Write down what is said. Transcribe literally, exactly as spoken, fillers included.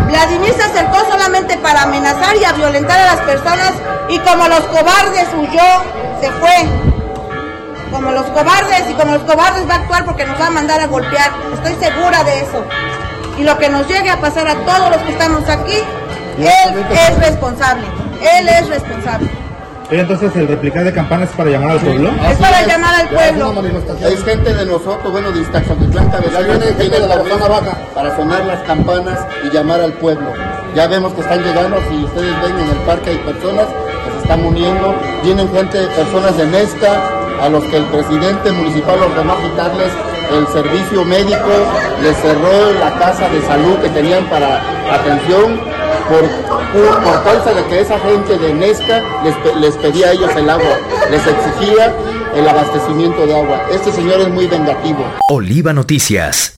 Vladimir se acercó solamente para amenazar y a violentar a las personas y como los cobardes huyó, se fue. Como los cobardes y como los cobardes va a actuar porque nos va a mandar a golpear. Estoy segura de eso. Y lo que nos llegue a pasar a todos los que estamos aquí, él es responsable. Él es responsable. Pero entonces el replicar de campanas es para llamar al pueblo. Sí, es para es. llamar al pueblo. Es gente de nosotros, bueno, de Iztaxotitlán, Cabezón, que viene de la zona baja para sonar las campanas y llamar al pueblo. Ya vemos que están llegando, si ustedes ven en el parque hay personas que se están uniendo, vienen gente, personas de Nesca, a los que el presidente municipal ordenó quitarles el servicio médico, les cerró la casa de salud que tenían para atención, por, por, por causa de que esa gente de Nesca les, les pedía a ellos el agua, les exigía el abastecimiento de agua. Este señor es muy vengativo. Oliva Noticias.